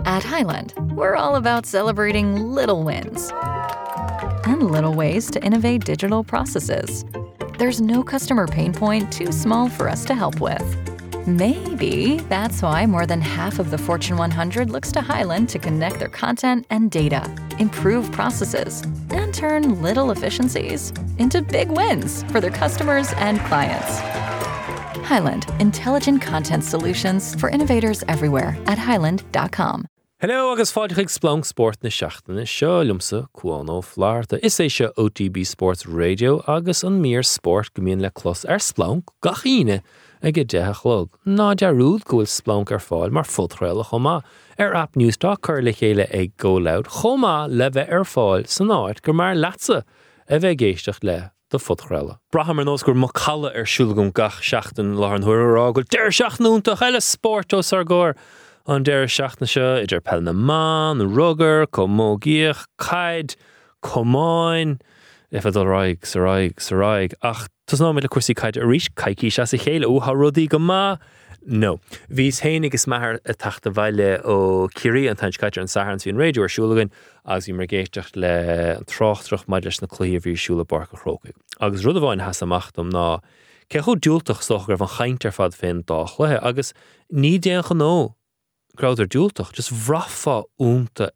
At Highland, we're all about celebrating little wins and little ways to innovate digital processes. There's no customer pain point too small for us to help with. Maybe that's why more than half of the Fortune 100 looks to Highland to connect their content and data, improve processes, and turn little efficiencies into big wins for their customers and clients. Highland, intelligent content solutions for innovators everywhere at highland.com. Hello, agus fáideach Splunk Sport na seachtaine seo lumsa Cuano Florida. Is é seo OTB Sports Radio agus an mír sport gomíon le clos Splunk gachíne ag dethlog. Ná dearúd gohfuil Splunk fáil mar fudchréile chomá. App Newstalk chuir le chéile ag go loud chomá le bheith fáil san áit gur mar latsa a bheith géisteach le do fudchréile. Braham nos gur mo calla siúlagum gach seachtain lá an thuirrá go deir seachnúnta heile sportos ar an deir seachna seo idir pell na man, rugger, comógíoch, caid, comáin, ifadal raig, saraig, ach, tus ná le cuasaí caid a ríis, caicí se sa chéile ó ha rudaí go má? No. Vís hénig is mahar a tachta bhaile ó Curie an taint caidir an Saharans hí an radio ar siúlagan, agus hí mar géisteach le an tráchtrach maid leis na clí a bhí siúla barca chrócaig. Agus rud a bháin has amachtam ná, ce chu dúltach soch gur van chaintar fad fin dách lethe, agus ní déan chanó. Gráidir dúltach, just bhrafa únta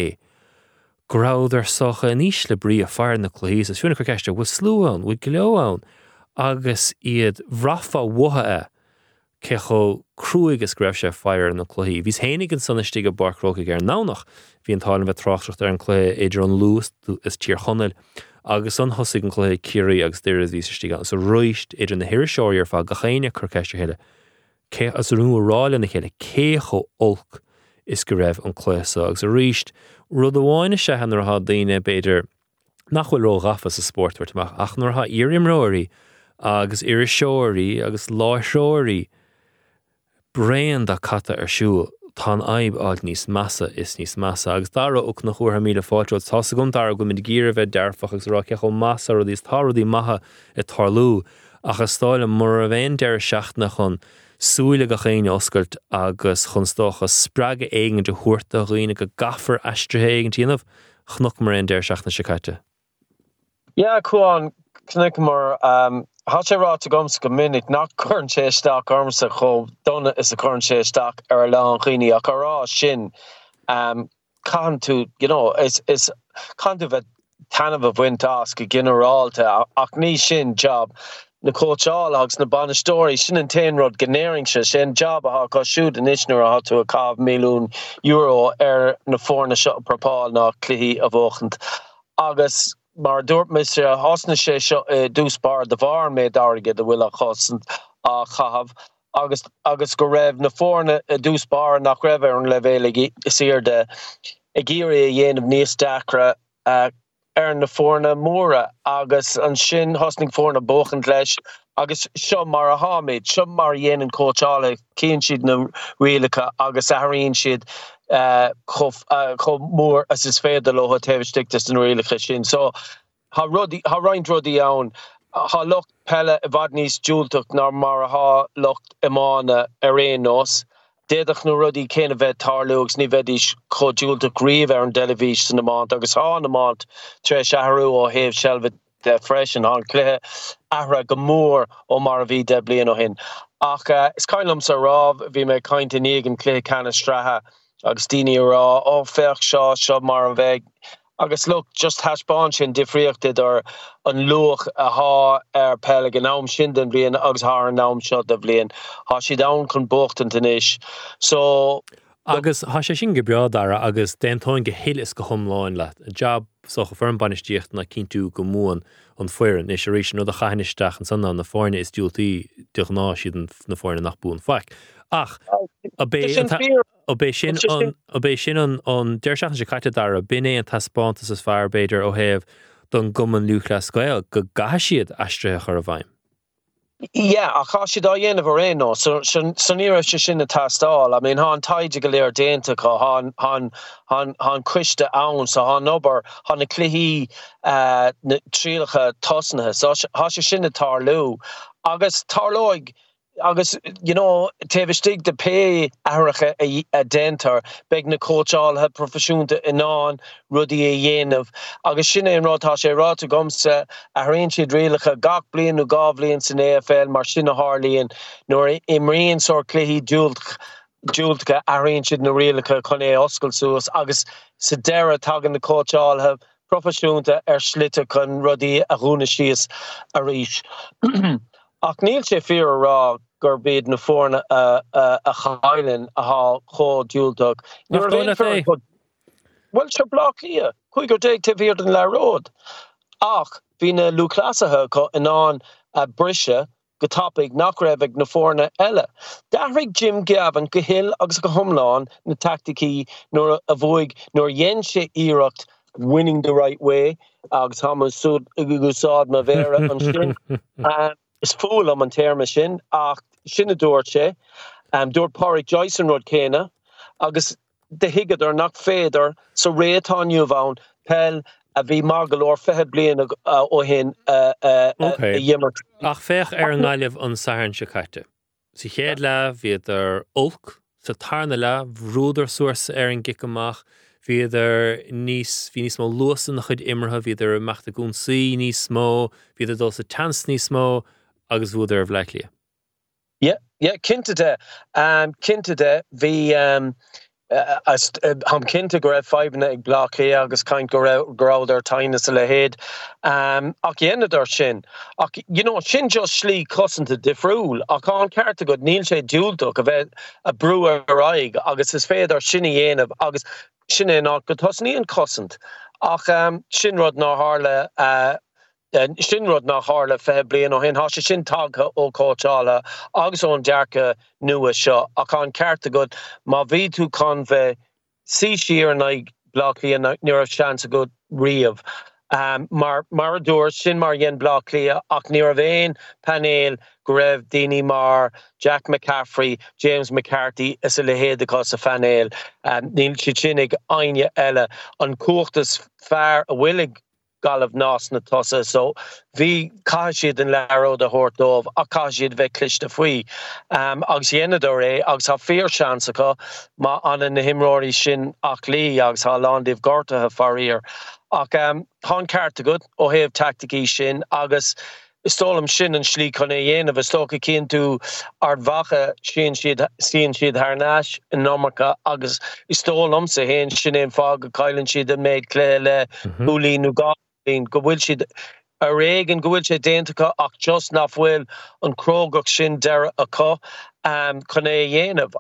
Gráidir socha an ís le brí a fear na clúhís, a siúna ceiste bhfuil slúán, bhfuil gleoán, agus iad bhrafa watha ce cho cruúig is greibh sé fear na clúhí. Bhís hénig an sunnaistigh a barcrócaig ar nánach, hí an tálan bheith tráchtreacht ar an clé idir an lús is tír chonneil, agus an thosaigh an clé Curie agus deiread vís istigh an, so roist idir na hirir seoir ar fá gachéine chur ceiste heile. As a rún ráile na chéile cécho olc is go raibh an cléasa agus a ríist rud amháine se an ar daine beidir nachhfuil ró gafas a sportúirteach ach nar ha irimróirí agus iriseoirí agus láithreoirí bréan da cata ar siúil tá aib áil níos massa is níos massa agus dara uc na chuair míle fáilte tá sa gom dar go mid gíre bheith dearfach agus rá cecho massa ru dís táradí maithe i tarlú ach a stáile mar a bhéin deir seachna chun súile go chéine oscailt agus chunstocha spraga éigen de thuirta roioine go gafar astrahéigen tíanamh chnoch mar an deir seachna sicaite. Ja, Cuan, cnic mar hat sé rá gomsa go minic nach chun sé staach armsa cho donna is a chun sé staach ar lá chuoine ach ará sin can tú, is can tú bheith tanmh a bhaintás go generalta ach ní sin job na coachall agus na banistóirí sin an 10 rud gnéing se sin job a có siúd in isnar a tú a €1 milliún ar na fórna seo propáil ná cluichí a bhóchant. Agus mar dúirt Mr. Hosna sé seo dúspar de bhar méid áige de bhfuil a chosant a chahabh agus go raibh na fórna dúspar nach raibh ar an levéile sir de i gíri a dhéanamh níos dacra ar na fórna móra agus an sin hosning fórna bóchant leis agus seo mar a háméid, seo mar dhéanaan coachála cían siad na rialacha agus a haíonn siad cho mór as is féidir le taobhstigtas na rialacha sin. So ha roiint rudí ann, ha lucht pelle i bhd níos dúilteach nar mar a há lucht imána ar réon nós. Déadach na rudí céine bheith tarlúgus ní bheith cho dúilteach riamh ar an televís san amant agus há an amant tre seaharú ó héamh seilbh de freisin an cléthe ahra go mór ó mar a bhí de blian ó hin. Ach is caiinlam sa ráh bhí mé cainte níag an clé canna strathe agus daoine rá ó feach seo mar an bheith. Agus look, just haspáin sin difríochtid ar an luach a há ar pelle an nám sin den blian agus há an nám seo de blian. Há si dán chun bochtan tanis. So agus há sé sin go breadara agus déantáin go héiles go thomláin leat. A job socha firm banistíocht na cinú go móin an foireann is éis nó a chainisteach an sanna na fáinne is dúiltaí duch ná siad na fáinne nach bún faic. Ach, a bé sin an deir seachn sé caite dar a bin é an taspántas is fear beidir ó héamh don guman luúchla scoil go gaisiad aistrithe chur a bhaim. Yeah, a cha si dá dhéanamh ar réon nó, san ní raibh sé sin na tastáil. I mean, há an taide go léir déantacha, há cuiste ann, so há nobar, há na cluichí trílacha tosnathe, so há sé sin na tarlú. Agus tarlóig agus tevestig de pe áiricha a dentar beg na coacháltha profisiúnta inán rudí a dhéanamh agus sin é an rátá sé ráta gomsa a réon siad rialacha gach blion nó gá blion san AFL mar sin a hálíonn nuair imríonn sór cluichí dúiltcha a réon siad na rialacha chun é oscail suas agus sa deire tagan na coacháltha profisiúnta slite chun rudí a dhúna síos a ríis. Ach níl sé fear rá gur bíad na fórna a chailen a há chó dúiltach. Well, sure block here. Quicker take to veer than la road. Ach, vina Luclassaha ko inán a brisha topic nachrevig na forna ella. Darig Jim Gavin gehil agus go humlán na tactici nor avoid nor yenshe irucht winning the right way. Agus hamas sud gusad ma vera an shin. Is fool am an terma shin. Ach, shinna dorche. Door Porrick Joyson Rod Kena. Agus de higadar nach féidir so réatá nniuhhain pel a bhí margalóir fethead bliana ó hin dhéimar. Ach féach ar an gáileh an saharn se caite. Sa chéad le bhíidir olc sa tarna le bhrúdar suas ar an gicamach bhíidir níos mó luasan nach chud immertha bhíidir meachta gún saí níos mó bhíidir dul sa tans níos mó agus bhúidir bhleiclia. Yeah, cinnte de bhí ham cinnte go raibh feibhne ag blachí agus caint go raibh ar taine sa le héad. Ach dhéanadar sin. Ach, sin just slí cosanta difriúil. Ach an cearta go níl sé dúilteach a bheith a brú ar aig agus is féidir sinna dhéanamh agus sinna ná go tosníon cosant. Ach sin rud ná hála Shinrod nach harle fe blian ó hin há sé sin tagtha ó cóteála agus ón dearcha nua seo a can cearta go má bhí tú can bheith sí siar na blachlí a níor seansa go riamh. Mar a dúir sin mar dhéan blachlí ach níor bhéin panéil go raibh daoine mar Jack McCaffrey, James McCarthy is a le héad acu sa fanéil. Níl si sinnig aine eile an cuachtas fearr a bhuilig galibh nás na tosa, so bhí caiisiad an leród a thuirtómh a caiisiad bheith cliste faoi. Agus dhéanadar agus há fíor seansacha má anna na himróirí sin ach lí agus há landíomh gortathe faríir. Ach tá cearta go ó thaobh tacticí sin agus istólam sin an slí chun é dhéanamh is tócha cinn tú ardmhacha síon siad tharnáis in nómarcha agus istólam sa héin sin éon fág go cailann siad a méid clé le búlín nó gá go bhfuil siad a réigen go bhfuil sé déantacha ach just nach bhfuil an crógach sin deire acu chun é dhéanamh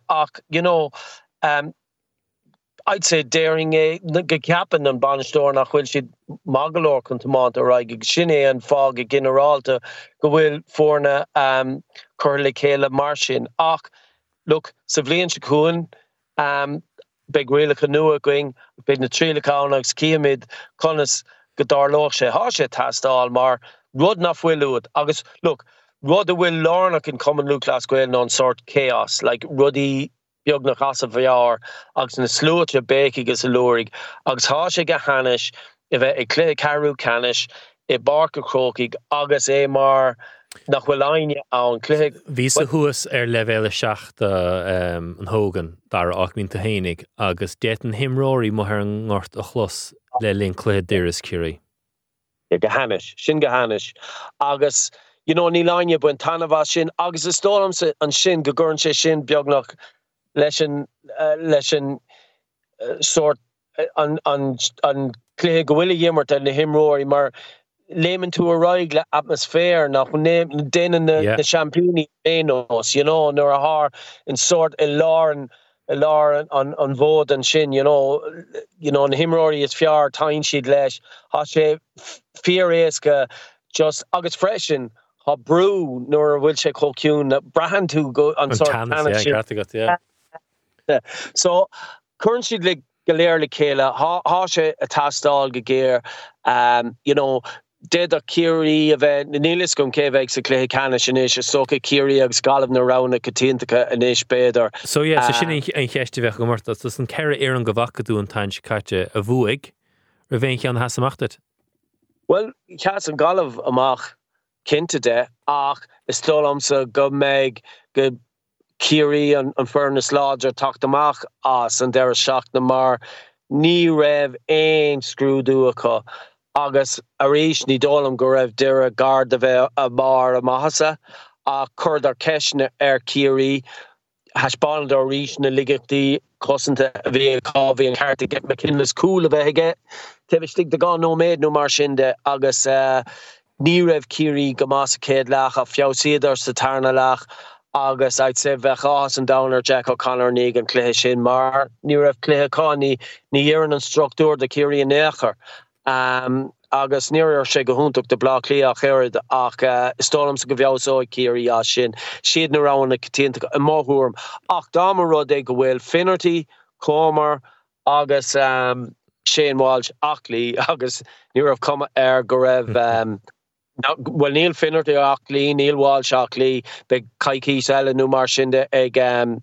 ach I'd say daring go ceapan an banistóir nach bhfuil siad magalóir chun tomáint a raig sin é an fág a generálta go bhfuil fórna chur le chéile mar sin ach look sa bhliain se cuain beag rialacha nua going beag na trílacha agus ciamid conas go darlóch sé há sé tastáil mar rud nach bhfuil úd agus look rud a bhfuil lárnach in Common Lucas Gael non sort chaos like rudí beag nach as a bhear agus na slúte béic agus a lórig agus há sé go hanis I bheith ag clé carú canis I barca crócaig agus é mar nach bhfuil aine an clé. Bhí sa thuas ar levéile seachta an hógan dar 8 hénig agus déan himróirí mothar an ngort a chlos le linn clé deiris curí. Go hanis, sin go hanis. Agus, ní láine buin tanmha sin, agus is tólam an sin go gurn sé sin beag nach leis an sort an clé go bhfuil dhémart na himróirí mar léman tú a raig le atmosfér nach déanaan na champúní énos, nuair a thar in sort I lár an bhód an sin, na himróirí is fear tain siad leis, há sé fear éasca just agus freisin há brú nuair a bhfuil sé chóciún na brahan tú go an sort So chuann siad le go léir le chéile há sé a tastáil go géir Dead a Kiri a bheith na nílis gom céhheith sa cléthe canis in is socha Kiri agus galibh na rana catíontacha in is béidir. So sa sin an cheiste bheith go martas tas an ceire ar an go bhacaú an tain caite a bhuaig a bhéon cheann hasamachtat. Well, cheas an galibh amach cinnte de ach stolamsa go meg go Kiri an Furnace Lodger taktamach as an der seach na mar ní raibh ein scrúdúacha agus aríis ní dólam go raibh deireadh gard a bheith a mar a mahasa a chur ceisne Kiri haspáil do ríis na ligachtaí cosanta bhí cábhí an carta get McKinley's cool a bheith aige tevistig de gan no méid no mar sinde agus ní raibh Kiri go más céad leach a fiásiadar sa tarna leach agus I'd say bheith an downer Jack O'Connor nig an cléthe sin mar ní raibh cléthe cá ní dhéann an struchtúr de Kiri an éachair agus níor sé go húntaach de blá clí a chéad ach stólam sa go bheabhsóid Kiri a sin siad na rán a tíanta a máthúm ach dámar rud é go bhfuil Finnerty, Comer agus Shane Walsh achlí agus ní raibh cuma go raibh well, Neil Finnerty achlí, Neil Walsh achlí, be Caithfí Sella nó mar sinde ag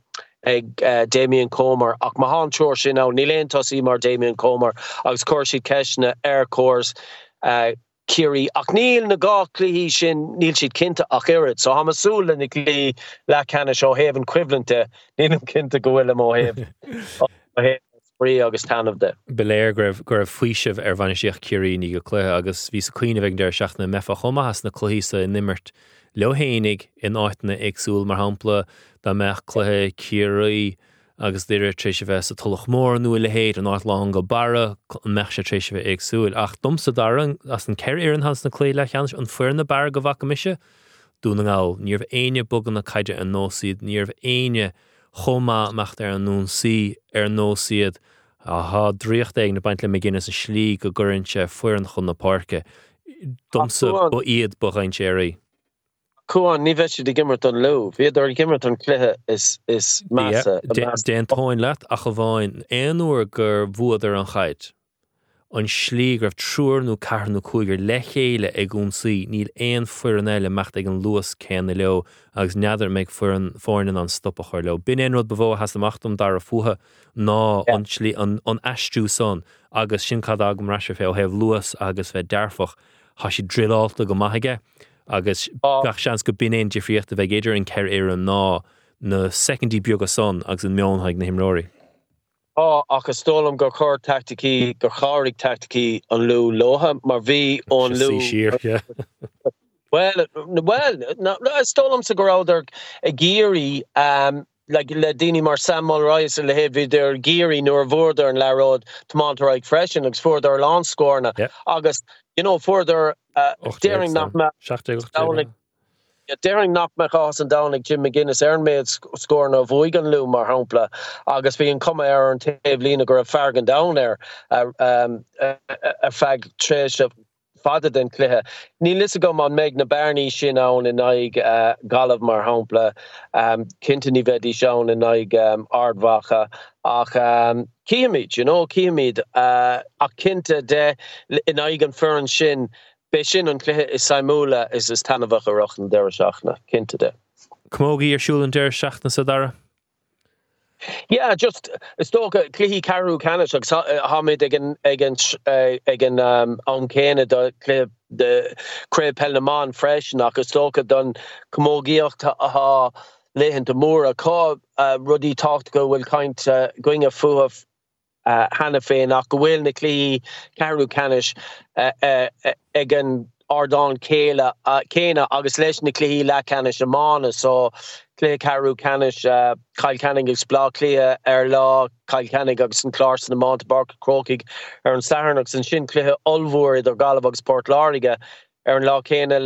Damien Comer ach mahan tuair sin ná ní léon tosí mar Damien Comer agus cuir siad ceisna córs Kiri ach níl na gá clí sin níl siad cinnte ach irid so hamasúla na clí le canna seo héh an cuiblante níl cinnte go bhfuil ó héh Brí agus tanmh de. Beléir gur fuiisih bhainiseoach Kiri ní go chluthe agus bhí sa cuioine bheith deir seach na mefa chuma has na chluísa in nimmert lehénig in áitna agsúil mar hampla dá meach chluthe Kiri agus deireadh tríise bheith sa tulach mór nua le héad an áit lá go bara an meach sé tríise bheith agsúil ach domsa daran as an ceir ar an has na clé le cheannis an fuair na bara go bhacha mise dúna ngáil níor aine bugan na caide an nósiad níor aine choma mecht ar an nósaí ar nósiad aha dríocht ag na baint le McGuinness a slí go gurintse fuair chun na parke domsa ó iad bhain séirí. Cuan ní bheith de gimmert an lo. Viidir gimmert an chluthe is massa. Den táin leat a go bháin éonúair gur bhuaidir an chaid. An slí gur trúr nó carnú cúigur le chéile ag únsaí níl éon fuair an eile mecht ag an luas céanna leo agus neadidir méid fórin an stoppa chuir leo. Bin éon rud bhó has amachtam dar a fuha ná an slí an eistú son agus sin cad agam raise fé ó hebh luas agus bheith dearfach has si drilálta go maithaige agus gach seans go bin éon difriocht a bheith idir an ceir ar an ná na secondí beag a son agus an meonhaig na himróirí. Agus stólam gur chur tacticí gur cháirigh tacticí an lú lótha mar bhí ón lú Well, stólam sa gur áidir a géirí le daoine mar Samuel Rice le héad idir géirí nuair bhórdar an leród tomántaraigh freisin agus fuair ar lán scórna agus fuair déiring nach me Daring nach me chas an dánig Jim McGuinness méid scórna bhuaig an lú mar hampla agus bhí an cuma ar an taobh lína gur a fergan down ar a feag tréis a fada den cluthe. Ní lisa go man méid na Bernie sin ann in aig galamh mar hampla cinnte ní bheith seán in aig ardhacha ach Ciamid, Ciamid ach cinnte de in aig an fearan sin Be sin an cluthe is saimúla is tanmhach a rochn deir seachna cinnte de. Cmógaí ar siúil an deir seachna sa dara? Yeah, just it's tóga cluichí carú canis agus hamid ag an céine de créib pelnaán freisin agus tóga don cmógaíocht aha léhann de mór a cá rudí tácht go bhfuil caint going a fuamh Hanna féin ach go bhfuil na cluichí carú canis ag an ardán céine agus leis na cluichí le canis amána so clé carú canis Kyle Canning agus blá clia ar lá Kyle Canning agus an Clarkson na Mount Bark Crocaig ar an Saharnach san sin cluiche olmhúir idir Galibh agus Port Láirige ar an lá céine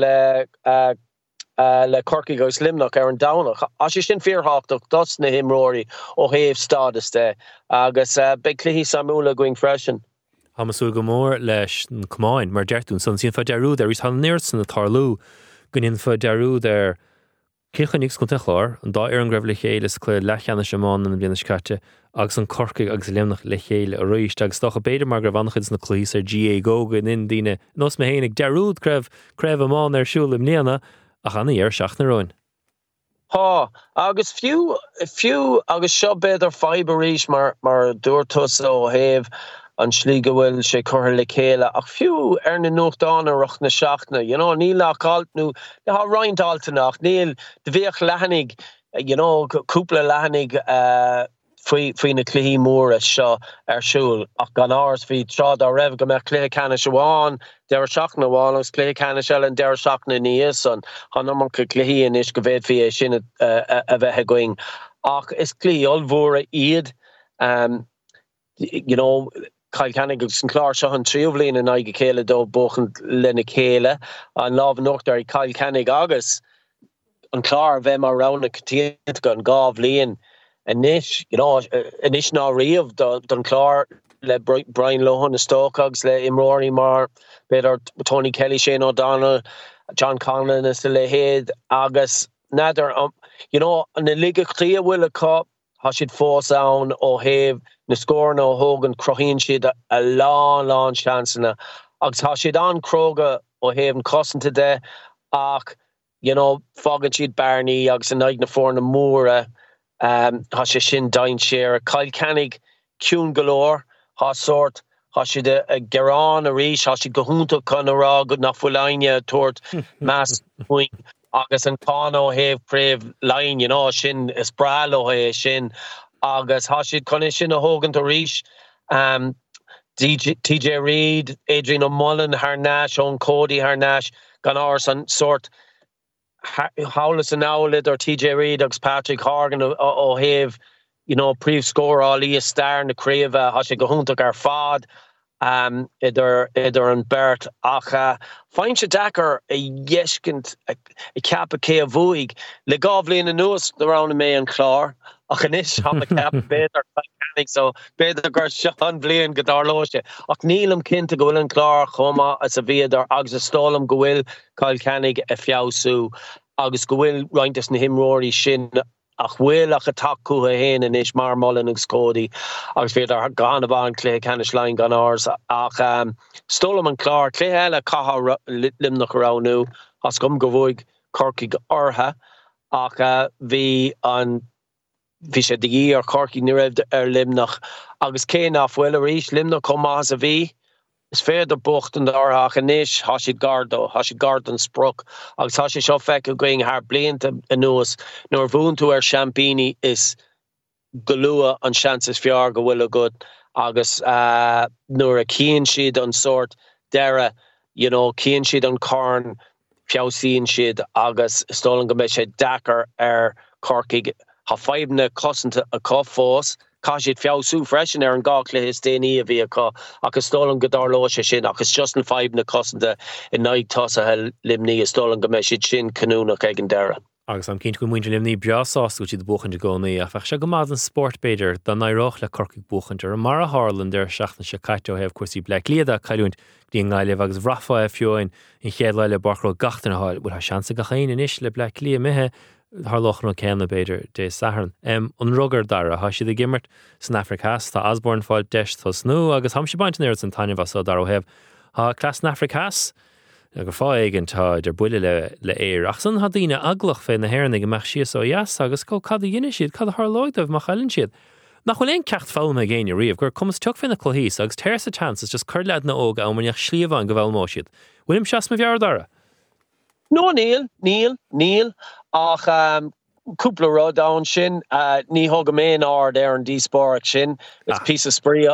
le Corcaig agus Limnach ar an Downach. As sin fearhachtach dos na himróirí ó héamh stádaste agus be cluichí samúla going freisin. Hamasú go mór leis an cumáin mar deirtún san sin fa dearúd ar is han néirt san na tarlú gunn fa dearúd ar Cichannig go techláir an dá ar an greibh le chéile is clé lechanna semán an bliana scate agus an Corcaig agus Limnach le chéile a roiist agus stocha beidir mar gur bhanachid na clís ar GA Goga in díine nos me hénig dearúd creibh amán ar siúil im líana a chana ar seach na roin. Agus fiú agus seo beidir fiberíis mar dúirtus ó héamh an slí go bhfuil sé chur le chéile ach fiú na nuachtánaach na seachna, níl nach caltnú le ha reintaltanach, níl de bhíoch lehannig, cúpla lehannig faoi na cluí móra seo siúl ach gan áras bhí trád á raibh go mbeadh cluiche canna seáin, deir seachna bháin agus cluiche canna seil an deir seachna níos an hanam go cluichí inis go bhéad fí sin a bheitthe going. Ach is cluí olmhóra iad, Cail Cannig agus an chlár seo an tríomhlín in aige chéile dó bochan lena chéile an lábh nochtar Cail Cannig agus an chlár bheith mar rana tíint go an gábh líon inis, inis ná riamh don chlár le Brian Lohan na Stokeags le imróí mar beidir Tony Kelly, Shane O'Donnell, John Conlon is le héad agus nadidir an na liga chlia bhfuil aá ha siad fós ann ó héamh na scór nó hógan crochíonn siad a lán seansanna agus ha siad an cróga ó héamh an cosanta de ach fágann siad Barney agus an aig na fór na móra ha sé sin dain séar Cail Cannig ciún golóir ha sort ha siad a gerán a ríis ha siad go húnta chun ará go nach fuaine tuairt meas chuing agus an cá ó héamh préomh lein sin is brál ó hé sin agus ha siad chun sin a hógan a ríis TJ Reid, Adrian O'Mullen haar náis, Owen Cody haar náis gan áras an sort Howlis an Owlid or TJ Reid agus Patrick Horgan ó héamh príomh scórálaí star na críomh ha sé go húntaach ar fad idir an bert ach fáin se dachar a dhéiscint a ceap a cé a bhuaig le gábhlíon na nuas lerán mé an chlár ach inis ha a ceap beidir Cannig so beidir gur sean bblion go darlóise ach nílam cinnta go bhfuil an chlár chuma as a bhíadar agus a stólam go bhfuil Cail Cannig a fiabhsú agus go bhfuil rointas na himróirí sin ach bhfuil ach a taú a héin inis mar Mullen agus Cody agus féidir gan bhain clé canis lein gan áras ach stólam an chlár clé eile cathá limnach aránú as gom go bhfuig Corcaigh ortha ach bhí sé digí ar Corcaigh ní raibh ar limnach agus cé nach bhfuil a ríis limnach chumá a bhí is féidir bocht an ortha inis ha siad gard an spruch agus ha sé seo feic a going haar blianta a nuas nóir bhún tú ar Champini is go lua an chances fiar go bhfuil a good agus nóir a cíonn siad an sort deire cíonn siad an carn fiabhsíonn siad agus stólan go mbeidh sé dachar ar Corcaigh ha feibhna cosanta a cá fós cá siad fiabhsú freisin ar an gach le his déanaí a bhí acu agus stólan go darlóise sin agus just an feibhna cosanta in naig tosathe limní is stólan go mbeidh siad sin canúnach ag an deire. Agus am cinint go muinte limní breasáú siad buchanta gcónaí a feich se go mád an sportbéidir don narách le Corcaigh buchantar mar a Harlan ar seachna se caiiteo hebh cuasí ble líada caiúint dí gáileh agus rafa a fiúin in chéad leile barchró gachtain háil bud ha seansa go chéine inis le ble lí mithe Har lochan céanna beidir dé saharn. An rugar dara ha siad a gimmert san Africas tá Osborne fáil deist tá snú agus ham si baint an san taine vas dar ó heb. Ha clas na Africas agus fá igen tá idir buile le éir ach san ha dtíine aglach fé na héirna go meach sios ó jas agus có cad dhéine siad cad th loigh mar chailinn siad. Nach bhfuil éon cecht fáil me géine riomh gur cumas tuach fin na chluhíos agus teir sa chances just chuir lead na óga an maneach slíomháin go bhfuil mó siad. Bhuilim seas ma bhear dara? No, Neil. Ach, cúpla rud an sin, ní thug mé ard ar an díspóireach sin, is piece of spree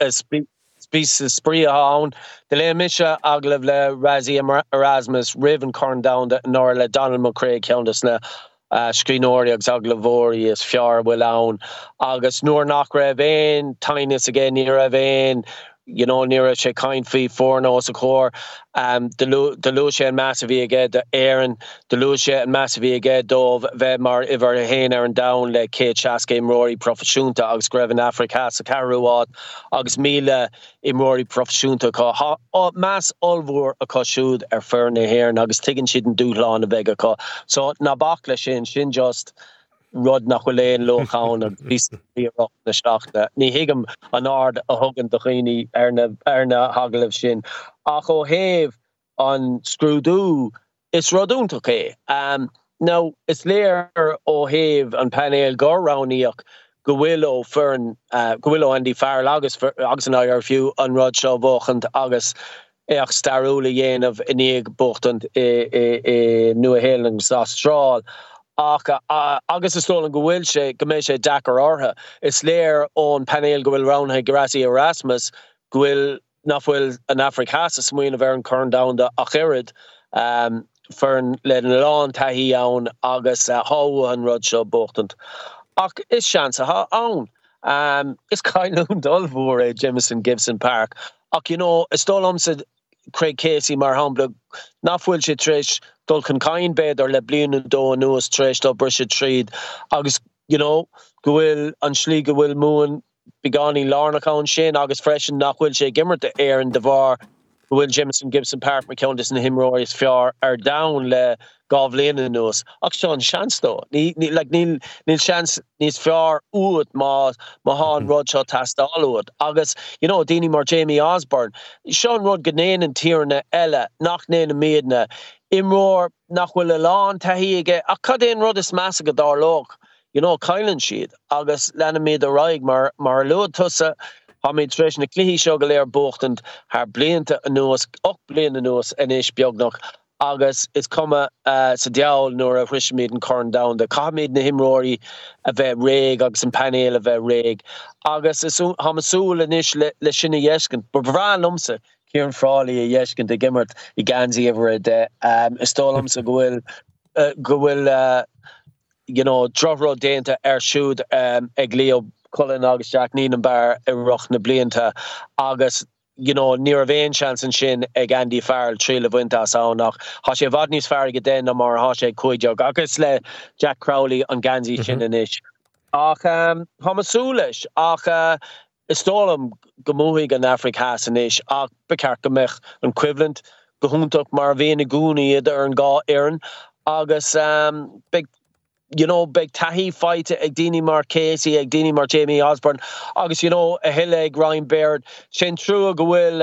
an. De le mise aglah le Razzie Erasmus riven corn down nor le Donald McCrae ceantas na scríóirí agus aglavóí is fiar bhfuil ann agus nuair nach raibh éin, tainis again ní raibh éin, near sé kind fee for no a core de Lucia and massive again the Aaron de Lucia and massive again dove Vemar iver hain Aaron down le Kate Chaske Rory Professionta agus Greven Africa sa Caruad agus Mila Rory Professionta ka mass olvor a coshood ferne here agus tiggin shidden do on the vega ka so na bakle shin just rud nach chuléon lochan a bíach na staachta. Ní hiigem an ard a thugann do chuoine ar na hagalah sin. Ach ó héamh an scrúdú is rodúntaach é. Now, is léir ó héamh an panéil górráníach Gwillo Fern, Gwillo Andy Farrell, August and I are few on Rod Shaw Bochant, August Each Starula Yen of Inig Bochant, New Helens, Austral. Agus is stolen Gwil she, Gameshe Dakar Orha. It's there on Panel Gwil Roundhe Grassi Erasmus, Gwil Nafwil an Africas, a Sween of Aaron Kern down the Achirid, Fern Ledin Lawn Tahi on August How and Rod Shaw Bochant. Is chance own. It's kind of dull for Jameson Gibson Park. You know, it's still said Craig Casey Marhamble, not full she trish, Dulcan Kine bed or Le Blin do nose trish to brush it treed. August, you know, Gwil and Schliega will moon begani Lorna Cown Shane, August fresh and not will she gimmer to air and Devar. Will Jameson Gibson Park McCoundis and him Roy's Fiar are down le Govlin and nose. Sean chance though. Neil chance needs Fiar Uut Mahan Rodshaw Tastalwood. August, you know, Dini Mar Jamie Osborne. Sean Rod Ganain and Tierna Ella, Knocknain and Maidna. Imroor Nachwil Alon Tahige. Akadin Rodis Massacre Darlok. You know, Kylan Sheed. August Lanamid the Raig Mar Lud Tussa. Hamid Trish na Clihi Shogalair Bochtend, haar bliente noos, ook bliente noos, en ish biognok. August is come sa diawl nor a Rishmid and Corn down the Kamid na Himrory a vet reg, August and Panel a vet reg. August is Hamasul and ish le Shina Yeshkin, but Bran Lumsa, Kieran Frawley a Yeshkin, the Gimmert, the Ganzi ever a day, Stolumsa Gwil, you know, Drovro Dainta Ershud, Eglio. Colin August Jack Nienenbar Roch na Blianta August, you know, near a vein chance and shin ag Andy Farrell Tree of Winter Soundach Hashe Vodney's Farrig then no more Hashe Kuijog August le Jack Crowley on Ganzi Shin and Ish Ach Homasulish Ach Istolum Gamuhig and Afric Hassanish Ach Bekarkamech equivalent Gahuntuk Marvina Gooney Ern Ga Aaron August big. You know, big Tahi fight Agdini Mar Casey, Agdini Mar Jamie Osborne, August, you know, a hill egg Ryan Baird, Shin True Gwil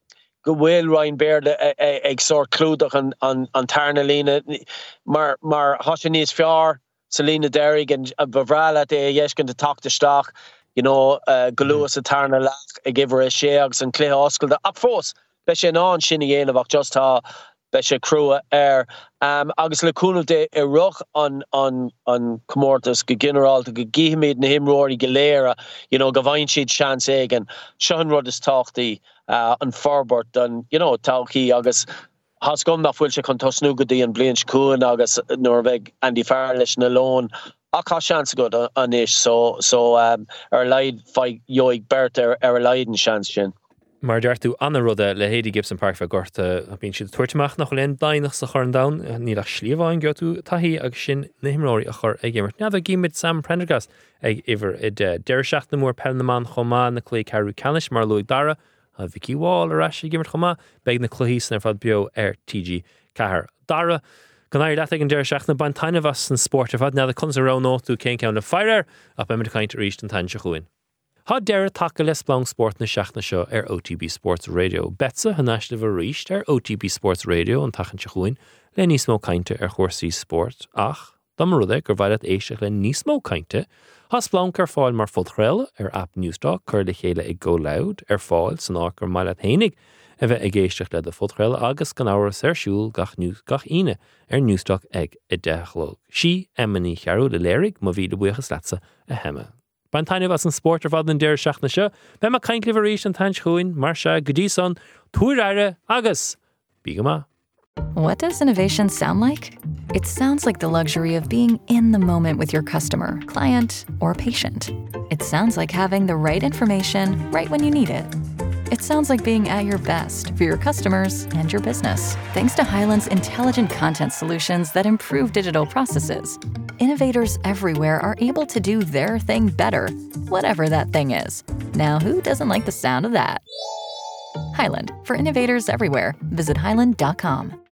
Ryan Baird egg sort Cludach on Tarnalina, Mar Hoshanis Fiar, Selena Derrig and Bavrala de Yeshkin to talk to stock, you know, Galuas a Tarnalach, a give her a Shags and Clay Oscar, the Akfos, Beshin on Shinny of just ha. Beshe Crua August le Kunal de Roch on Comortus General to Gihimid na him Rory Galera, you know, Gavain she'd chance egg and Sean Rodis talkty on Forbert and you know Tauki August has gone that Wilshire Contosnugadi and Blanche Kuhn August Norveg Andy Farlish and alone. Aka chance good on ish so our lied fight Yoig Bert our Leiden chance shin. Mar deartú anna ruda le Héadi Gibson Park fa gorta a bín siad tuairteach nach len dainach sa chorn down ní ach slíomháin gotu tahi ag sin na himróí a chur ag gimmert. Nead a gimid Sam Prendergast ag iver id deir seach na mór Pelnaman chomá na clé Carú Canish mar Louis Dara a Vicky Wall a rashi gimmert chomá beg na clúhís na fad bio TG Cahar Dara. Gan air dat ag an deir seach na ban tainna vas an sport fad nead a cons a rá nótú cén count na fire up emid kaint ríist an tain se chuin. Tá deir take le splong sport na seachna seo OTB Sports Radio. Betsa hanáisle bh ríist OTB Sports Radio an tachan se chuin le níos mó cainte chóirsaí sport ach dam rudde gur bhailead éisteach le níos mó cainte Tá splong fáil mar fudchréile app Newstalk chuir le chéile ag go loud fáil san ár gur maiile hénig a bheith ag éisteach le de fudchréile agus gan áras siúl gach ine Newstalk ag I dechlóg. Si emmaní chearú le léirigh má bhí de buchas letsa a hemme. Ban taineh as an sport fad an deir seach na seo, be ma caint le bhríéis an tain chuin, mar se go dtí son, túir aire agus. Bígama. What does innovation sound like? It sounds like the luxury of being in the moment with your customer, client, or patient. It sounds like having the right information right when you need it. It sounds like being at your best for your customers and your business. Thanks to Hyland's intelligent content solutions that improve digital processes, innovators everywhere are able to do their thing better, whatever that thing is. Now, who doesn't like the sound of that? Hyland, for innovators everywhere. Visit hyland.com.